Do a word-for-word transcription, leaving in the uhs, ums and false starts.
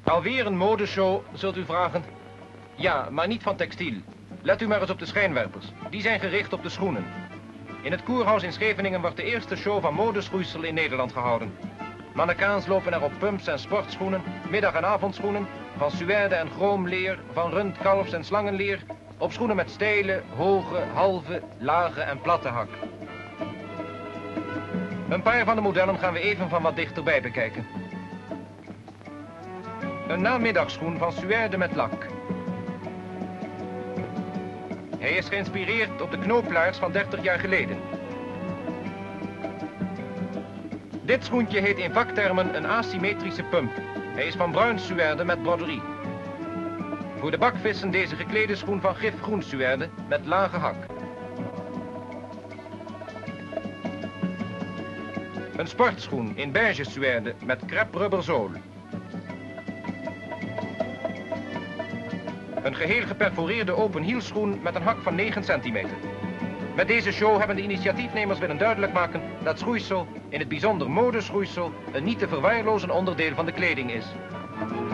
Alweer een modeshow, zult u vragen? Ja, maar niet van textiel. Let u maar eens op de schijnwerpers. Die zijn gericht op de schoenen. In het Koerhuis in Scheveningen wordt de eerste show van modeschoeisel in Nederland gehouden. Mannequins lopen er op pumps en sportschoenen, middag- en avondschoenen, van suède en chroomleer, van rund, kalfs- en slangenleer, op schoenen met steile, hoge, halve, lage en platte hak. Een paar van de modellen gaan we even van wat dichterbij bekijken. Een namiddagschoen van suède met lak. Hij is geïnspireerd op de knooplaars van dertig jaar geleden. Dit schoentje heet in vaktermen een asymmetrische pump. Hij is van bruin suède met broderie. Voor de bakvissen deze geklede schoen van gifgroen suède met lage hak. Een sportschoen in beige suède met crêpe rubber zool. Een geheel geperforeerde open hielschoen met een hak van negen centimeter. Met deze show hebben de initiatiefnemers willen duidelijk maken dat schoeisel, in het bijzonder modeschoeisel, een niet te verwaarlozen onderdeel van de kleding is.